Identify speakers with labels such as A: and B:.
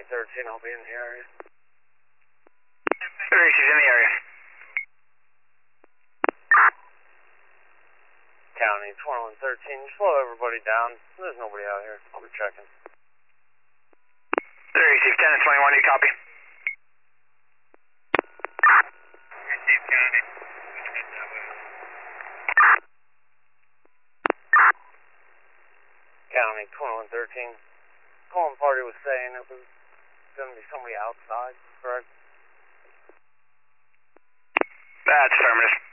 A: County 13, I'll be in the area.
B: 36 in the area.
A: County 2113, slow everybody down. There's nobody out here. I'll be checking.
B: 36, 10 and 21, you copy?
A: Received, County. County 2113. Calling party was saying it was going to be somebody outside, correct?
B: That's affirmative.